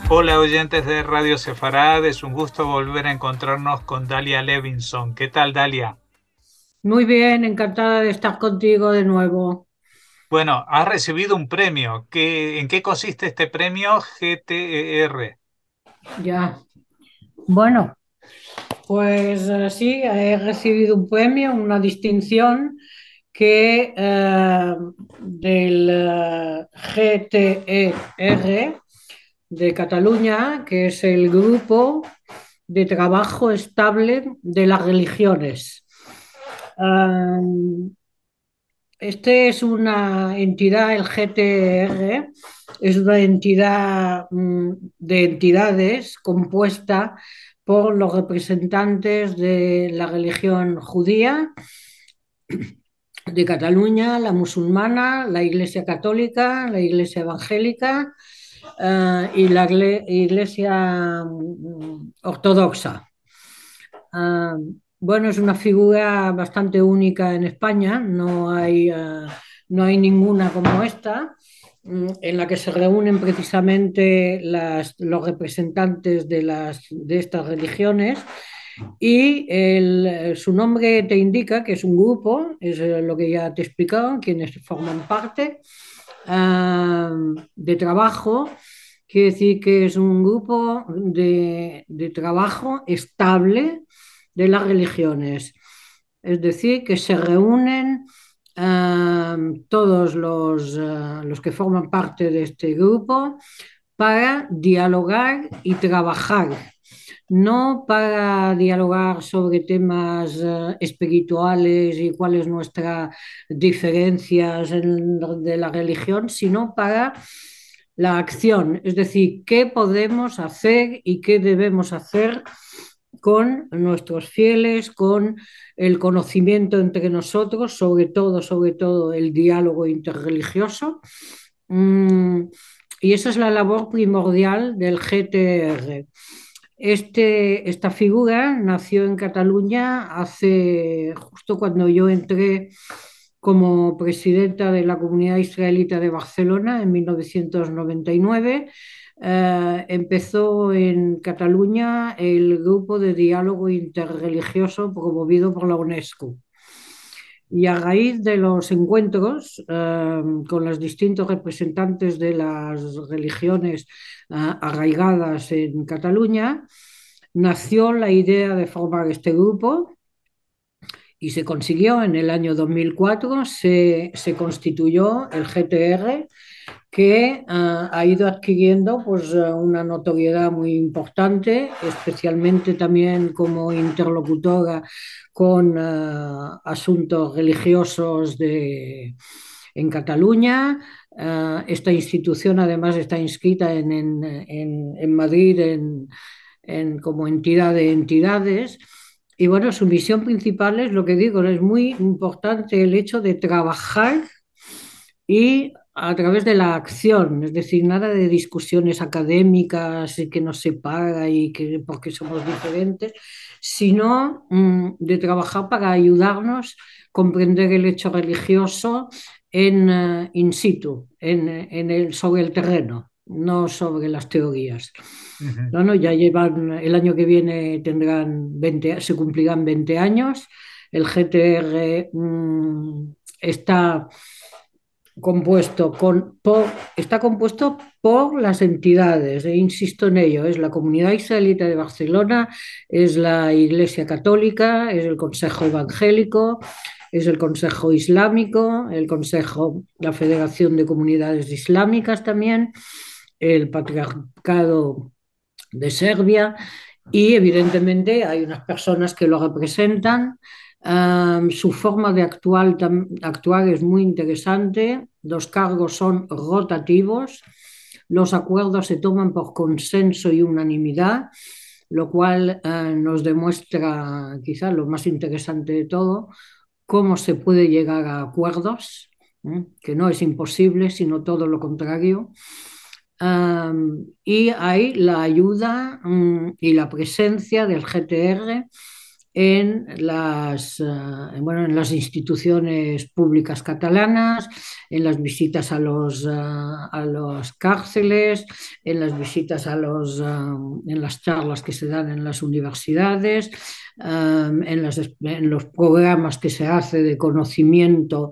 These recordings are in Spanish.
Hola oyentes de Radio Sefarad, es un gusto volver a encontrarnos con Dalia Levinson. ¿Qué tal, Dalia? Muy bien, encantada de estar contigo de nuevo. Bueno, has recibido un premio. ¿En qué consiste este premio GTER? Ya. Bueno, pues sí, he recibido un premio, una distinción que del GTER de Cataluña, que es el Grupo de Trabajo Estable de las Religiones. Ah, Este es una entidad, el GTR, es una entidad de entidades compuesta por los representantes de la religión judía de Cataluña, la musulmana, la Iglesia católica, la Iglesia evangélica y la Iglesia ortodoxa. Ah, bueno, es una figura bastante única en España, no hay ninguna como esta, en la que se reúnen precisamente los representantes de estas religiones y su nombre te indica que es un grupo, es lo que ya te he explicado, quienes forman parte ah, de trabajo. Quiere decir que es un grupo de trabajo estable de las religiones. Es decir, que se reúnen todos los que forman parte de este grupo para dialogar y trabajar, no para dialogar sobre temas espirituales y cuál es nuestra diferencias de la religión, sino para la acción, es decir, qué podemos hacer y qué debemos hacer con nuestros fieles, con el conocimiento entre nosotros, sobre todo el diálogo interreligioso. Mm, y esa es la labor primordial del GTR. Esta figura nació en Cataluña hace justo cuando yo entré como presidenta de la Comunidad Israelita de Barcelona en 1999. Empezó en Cataluña el grupo de diálogo interreligioso promovido por la UNESCO. Y a raíz de los encuentros con los distintos representantes de las religiones arraigadas en Cataluña, nació la idea de formar este grupo y se consiguió en el año 2004, se constituyó el GTR, que ha ido adquiriendo pues, una notoriedad muy importante, especialmente también como interlocutora con asuntos religiosos en Cataluña. Esta institución además está inscrita en Madrid como entidad de entidades. Y bueno, su misión principal es lo que digo, es muy importante el hecho de trabajar y a través de la acción, es decir, nada de discusiones académicas y que nos separa y que porque somos diferentes, sino de trabajar para ayudarnos a comprender el hecho religioso in situ, sobre el terreno, no sobre las teorías. Ujú. No, no, ya llevan, el año que viene tendrán 20, se cumplirán 20 años. El GTR está está compuesto por las entidades, e insisto en ello, es la Comunidad Israelita de Barcelona, es la Iglesia Católica, es el Consejo Evangélico, es el Consejo Islámico, la Federación de Comunidades Islámicas también, el Patriarcado de Serbia y evidentemente hay unas personas que lo representan. Su forma de actuar es muy interesante. Los cargos son rotativos. Los acuerdos se toman por consenso y unanimidad, lo cual nos demuestra, quizás lo más interesante de todo, cómo se puede llegar a acuerdos, que no es imposible, sino todo lo contrario. Y hay la ayuda y la presencia del GTR en las instituciones públicas catalanas, en las visitas a los cárceles, en las visitas en las charlas que se dan en las universidades, en los programas que se hace de conocimiento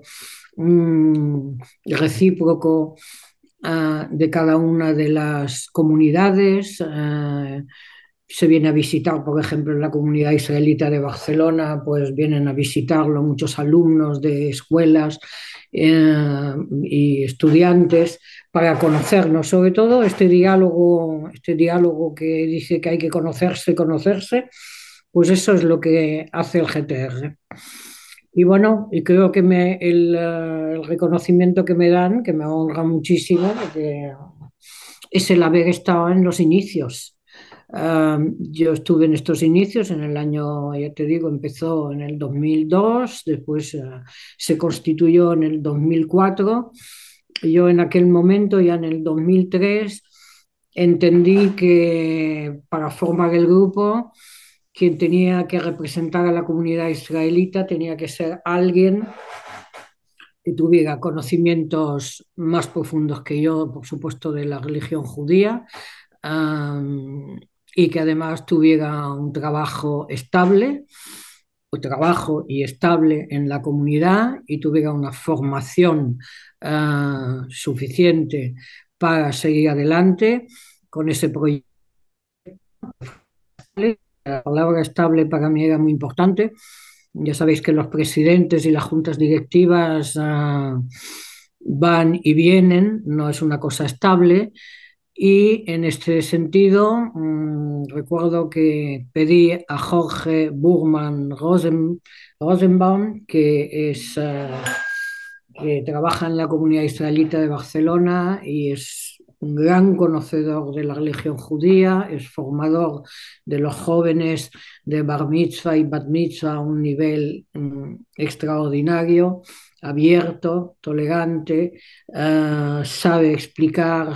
recíproco de cada una de las comunidades. Se viene a visitar, por ejemplo, en la comunidad israelita de Barcelona, pues vienen a visitarlo muchos alumnos de escuelas y estudiantes para conocernos. Sobre todo este diálogo que dice que hay que conocerse, conocerse, pues eso es lo que hace el GTR. Y bueno, y creo que el reconocimiento que me dan, que me honra muchísimo, porque es el haber estado en los inicios. Yo estuve en estos inicios en el año, ya te digo, empezó en el 2002, después se constituyó en el 2004. Yo en aquel momento, ya en el 2003, entendí que para formar el grupo, quien tenía que representar a la comunidad israelita tenía que ser alguien que tuviera conocimientos más profundos que yo, por supuesto, de la religión judía, y que además tuviera un trabajo estable, o trabajo y estable en la comunidad, y tuviera una formación suficiente para seguir adelante con ese proyecto. La palabra estable para mí era muy importante. Ya sabéis que los presidentes y las juntas directivas van y vienen, no es una cosa estable. Y en este sentido, recuerdo que pedí a Jorge Burman Rosenbaum, que trabaja en la comunidad israelita de Barcelona y es un gran conocedor de la religión judía, es formador de los jóvenes de Bar Mitzvah y Bat Mitzvah a un nivel extraordinario, abierto, tolerante, sabe explicar,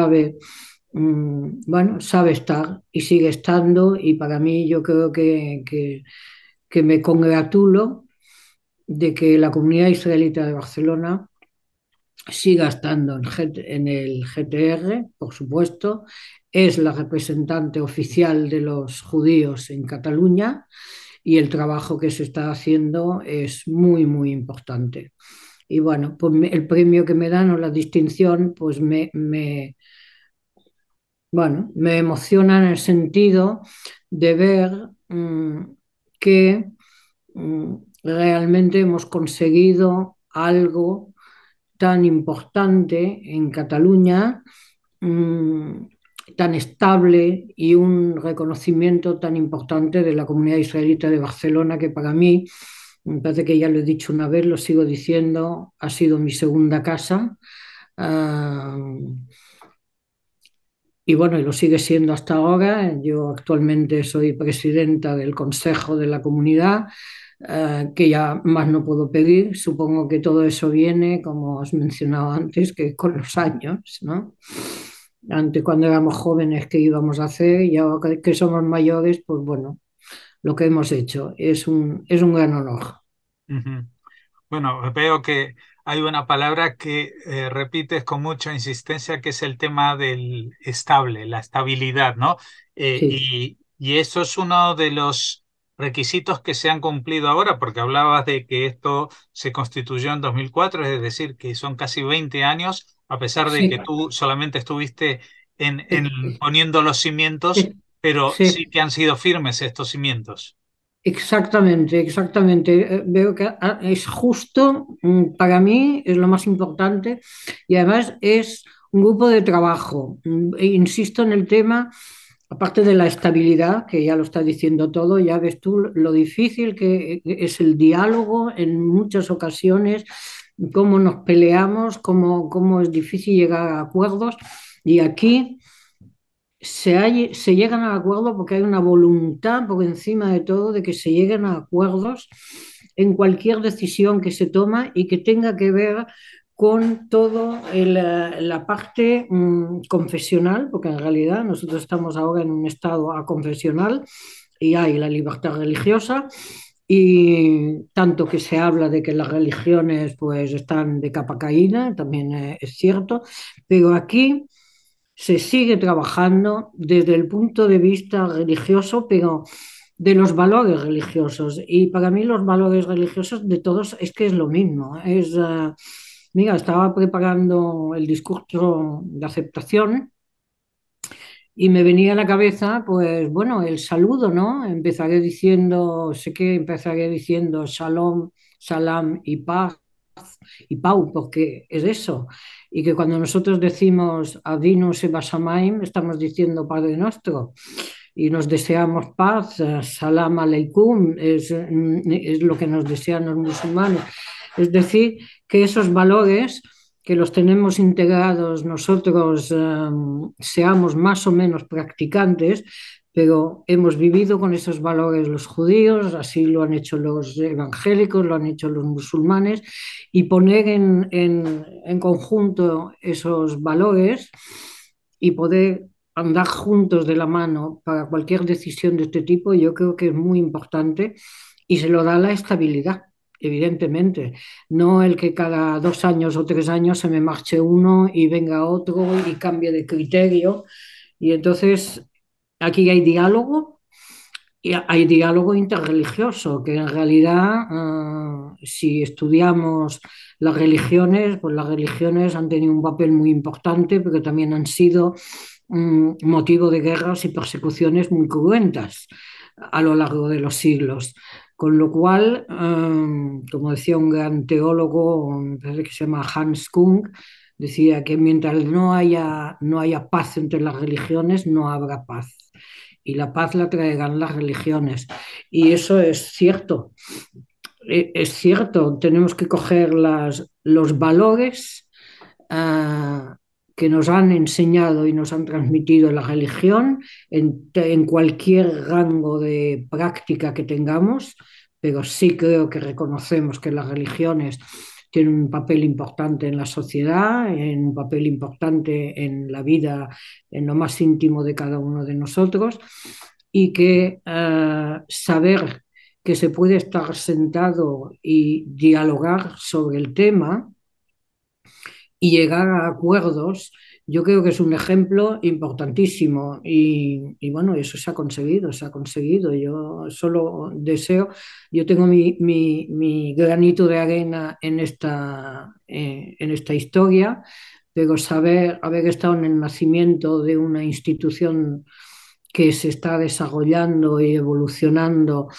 sabe estar y sigue estando, y para mí yo creo que me congratulo de que la comunidad israelita de Barcelona siga estando en el GTR, por supuesto, es la representante oficial de los judíos en Cataluña, y el trabajo que se está haciendo es muy, muy importante. Y bueno, pues el premio que me dan o la distinción, pues me emociona en el sentido de ver que realmente hemos conseguido algo tan importante en Cataluña, mmm, tan estable, y un reconocimiento tan importante de la comunidad israelita de Barcelona, que para mí, me parece que ya lo he dicho una vez, lo sigo diciendo, ha sido mi segunda casa. Y bueno, y lo sigue siendo hasta ahora. Yo actualmente soy presidenta del Consejo de la Comunidad, que ya más no puedo pedir. Supongo que todo eso viene, como os mencionaba antes, que con los años, ¿no? Antes, cuando éramos jóvenes, ¿qué íbamos a hacer? Y ahora que somos mayores, pues bueno, lo que hemos hecho es un gran honor. Ujú. Bueno, veo que hay una palabra que repites con mucha insistencia, que es el tema del estable, la estabilidad, ¿no? Sí, Y eso es uno de los requisitos que se han cumplido ahora, porque hablabas de que esto se constituyó en 2004, es decir, que son casi 20 años, a pesar de sí, que tú solamente estuviste en eh, poniendo los cimientos, pero sí sí. que han sido firmes estos cimientos. Exactamente, exactamente. Veo que es justo, para mí es lo más importante, y además es un grupo de trabajo. E insisto en el tema, aparte de la estabilidad, que ya lo está diciendo todo, ya ves tú lo difícil que es el diálogo en muchas ocasiones, cómo nos peleamos, cómo es difícil llegar a acuerdos. Y aquí se llegan a acuerdos porque hay una voluntad por encima de todo de que se lleguen a acuerdos en cualquier decisión que se toma y que tenga que ver con todo la parte confesional, porque en realidad nosotros estamos ahora en un estado aconfesional, y hay la libertad religiosa, y tanto que se habla de que las religiones pues están de capa caída, también es cierto, pero aquí se sigue trabajando desde el punto de vista religioso, pero de los valores religiosos. Y para mí los valores religiosos de todos es que es lo mismo. Mira, estaba preparando el discurso de aceptación y me venía a la cabeza, pues bueno, el saludo, ¿no? Sé que empezaré diciendo shalom, salam y paz y pau, porque es eso. Y que cuando nosotros decimos Avinu Sheba Shamayim, estamos diciendo Padre Nuestro y nos deseamos paz, salam aleikum, es lo que nos desean los musulmanes. Es decir, que esos valores que los tenemos integrados nosotros, seamos más o menos practicantes, pero hemos vivido con esos valores los judíos, así lo han hecho los evangélicos, lo han hecho los musulmanes, y poner en conjunto esos valores y poder andar juntos de la mano para cualquier decisión de este tipo, yo creo que es muy importante y se lo da la estabilidad, evidentemente. No el que cada 2 años o 3 años se me marche uno y venga otro y cambie de criterio. Y entonces aquí hay diálogo y hay diálogo interreligioso, que en realidad, si estudiamos las religiones, pues las religiones han tenido un papel muy importante, pero también han sido motivo de guerras y persecuciones muy cruentas a lo largo de los siglos. Con lo cual, como decía un gran teólogo, me parece que se llama Hans Kung, decía que mientras no haya paz entre las religiones, no habrá paz. Y la paz la traerán las religiones. Y eso es cierto. Es cierto, tenemos que coger los valores uh, que nos han enseñado y nos han transmitido la religión en cualquier rango de práctica que tengamos, pero sí creo que reconocemos que las religiones tienen un papel importante en la sociedad, un papel importante en la vida, en lo más íntimo de cada uno de nosotros, y que saber que se puede estar sentado y dialogar sobre el tema y llegar a acuerdos, yo creo que es un ejemplo importantísimo y bueno, eso se ha conseguido, se ha conseguido. Yo solo deseo, yo tengo mi granito de arena en esta historia, pero haber estado en el nacimiento de una institución que se está desarrollando y evolucionando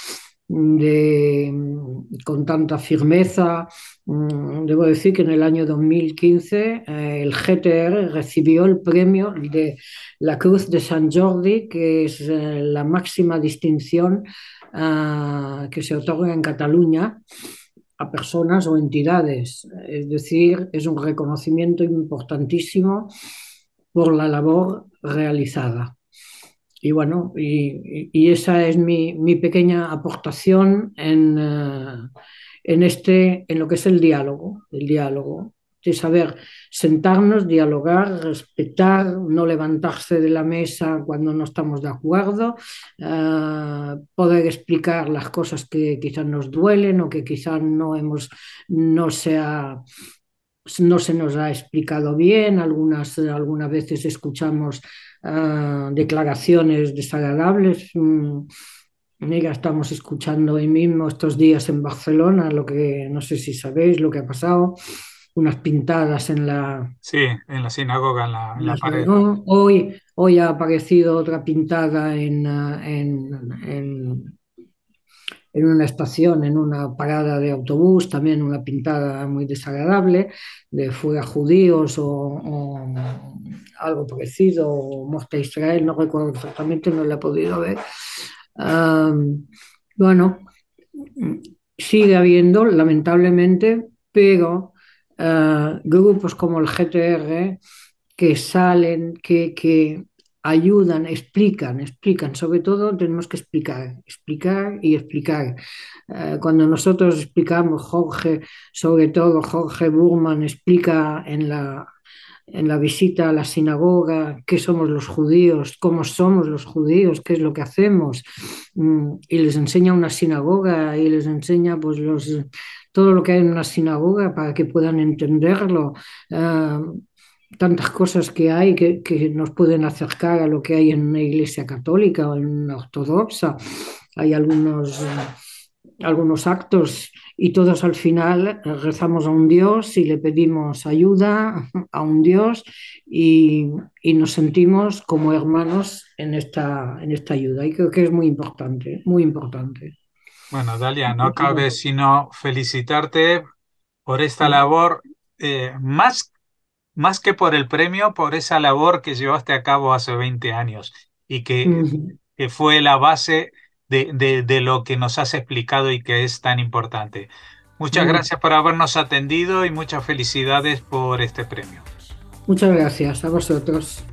con tanta firmeza. Debo decir que en el año 2015 el GTR recibió el premio de la Cruz de Sant Jordi, que es la máxima distinción que se otorga en Cataluña a personas o entidades. Es decir, es un reconocimiento importantísimo por la labor realizada. Y bueno, y esa es mi pequeña aportación en lo que es el diálogo, de saber sentarnos, dialogar, respetar, no levantarse de la mesa cuando no estamos de acuerdo, poder explicar las cosas que quizás nos duelen o que quizás no se ha no se nos ha explicado bien, algunas veces escuchamos declaraciones desagradables. Mira, estamos escuchando hoy mismo, estos días en Barcelona, lo que no sé si sabéis lo que ha pasado, unas pintadas Sí, en la sinagoga, en la pared. ¿no? Hoy ha aparecido otra pintada en una estación, en una parada de autobús, también una pintada muy desagradable de fuera judíos o algo parecido, o Muerte a Israel, no recuerdo exactamente, no la he podido ver. Bueno, sigue habiendo, lamentablemente, pero grupos como el GTR que salen, que ayudan, explican. Sobre todo tenemos que explicar y explicar. Cuando nosotros explicamos, sobre todo Jorge Burman explica en la visita a la sinagoga, qué somos los judíos, cómo somos los judíos, qué es lo que hacemos, y les enseña una sinagoga y les enseña pues todo lo que hay en una sinagoga para que puedan entenderlo. Tantas cosas que hay que nos pueden acercar a lo que hay en una iglesia católica o en una ortodoxa. Hay algunos actos y todos al final rezamos a un Dios y le pedimos ayuda a un Dios y nos sentimos como hermanos en esta ayuda. Y creo que es muy importante, muy importante. Bueno, Dalia, no cabe sino felicitarte por esta labor, más que por el premio, por esa labor que llevaste a cabo hace 20 años y que fue la base de lo que nos has explicado y que es tan importante. Muchas Muchas, gracias por habernos atendido y muchas felicidades por este premio. muchas gracias a vosotros.